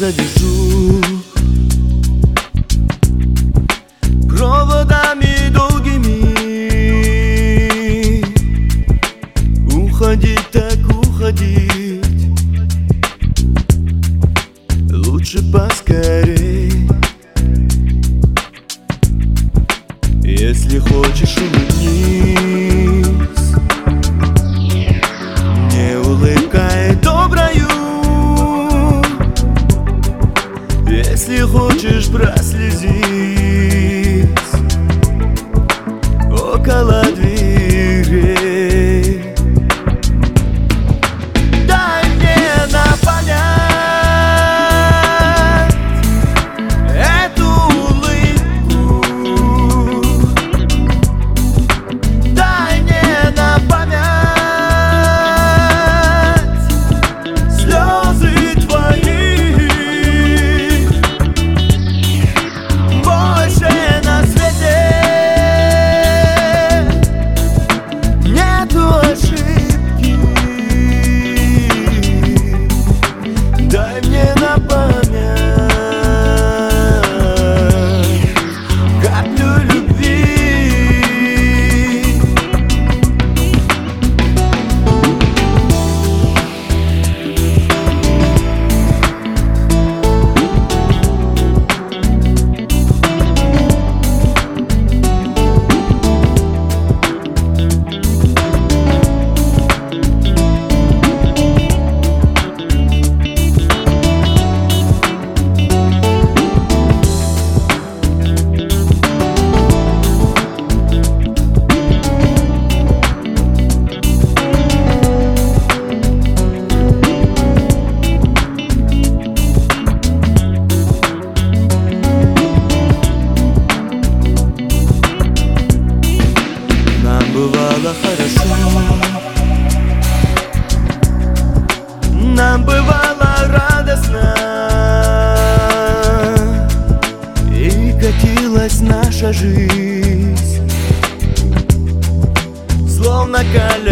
задержу проводами долгими. Уходить так уходить, лучше поскорей. Если хочешь, улыбнись, не улыбкой доброю. Если хочешь, прослезись около дверей. Дай мне на память эту улыбку, дай мне на память слезы твои. Больше на свете нету ошибки. Дай мне на память каплю любви. Бывало хорошо, нам бывало радостно, и катилась наша жизнь, словно колеса